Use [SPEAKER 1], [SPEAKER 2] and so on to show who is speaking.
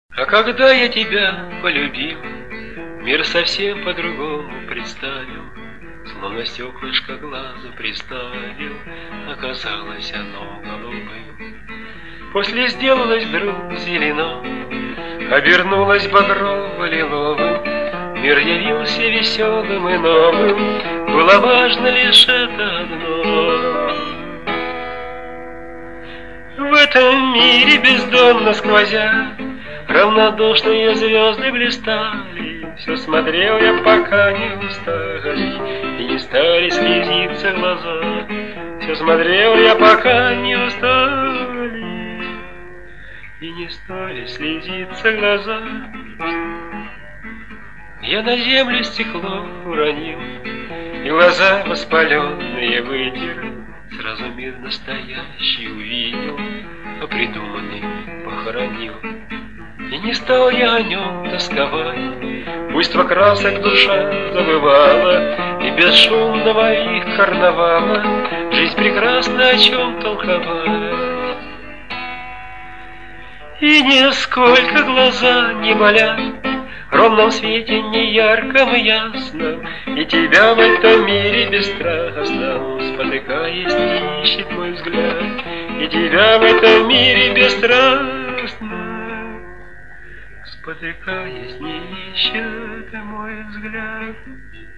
[SPEAKER 1] А когда я тебя полюбил, мир совсем по-другому представил, словно стеклышко глазу приставил, оказалось оно голубым. После сделалось вдруг зелено, обернулось багрово-лиловым, мир явился веселым и новым, было важно лишь это одно. В этом мире бездонно сквозя, равнодушные звезды блистали. Все смотрел я, пока не устали, и не стали слезиться глаза. Все смотрел я, пока не устали, и не стали слезиться глаза. Я на землю стекло уронил, и глаза воспаленные вытер. Сразу мир настоящий увидел, а придуманный похоронил. И не стал я о нем тосковать, буйство красок душа забывала, и бесшумного их карнавала жизнь прекрасна о чем толковать. И нисколько глаза не болят, в ровном свете неярком и ясном, и тебя в этом мире бесстрастном, спотыкаясь, не ищет мой взгляд. И тебя в этом мире бесстрастно, спотыкаясь, не ищет мой взгляд.